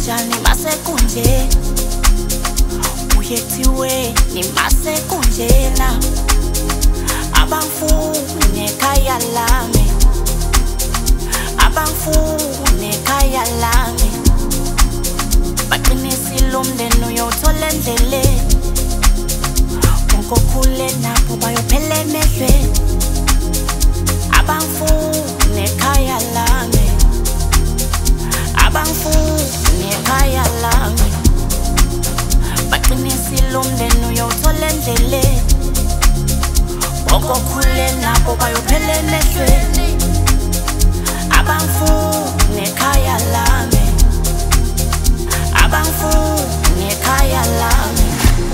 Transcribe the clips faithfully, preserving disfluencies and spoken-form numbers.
wenjani masekunje uyethiwe ni masekunjena abangifune ekhaya lami abangifune ekhaya lami baqinisile umndeni uyothola endleleni unkokhule napho bayophela emehlweni abangifune ekhaya lami abangifune ekhaya lami baqinisile umndeni uyothola endleleni unkokhule napho bayophela emehlweni abangifune ekhaya lami abangifune ekhaya lami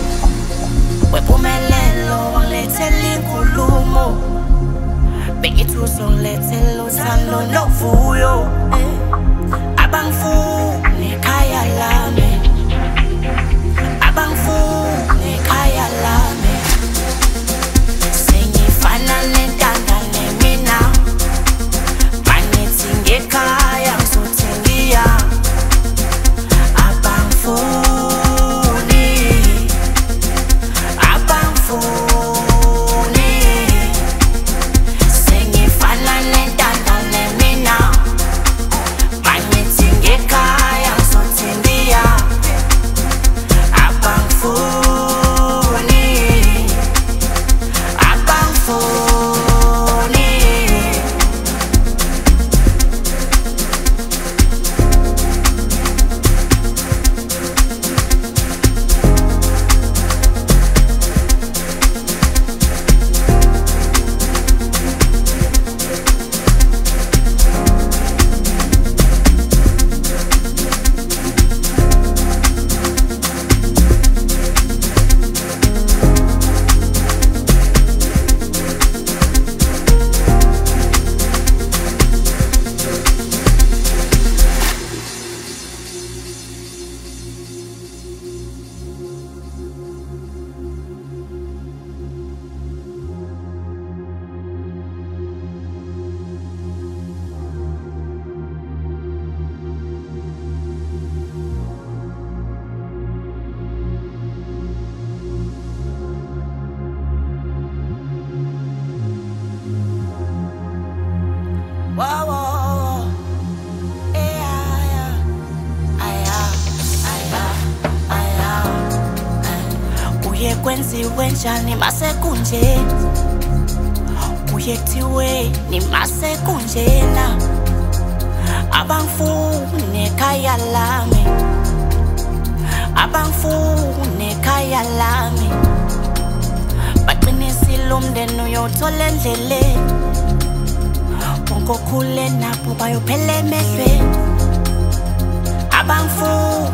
wephumelelo wangilethela inkulumo bengithi uzongilethela uthando novuyo abangifune ekhaya lami abangifune ekhaya lami sengifana nentandane mina banethi ngekhaya ngizothengiya abangifuni abangifuni sengifana nentandane mina banethi ngekhaya ngizothengiya abangifuni abangifuni kwenziwe njani masekunjeni uyethiwe ni masekunjena abangifune ekhaya lami abangifune ekhaya lami baqinisile umndeni uyothola endleleni unkokhule napho bayophela emehlweni abangifune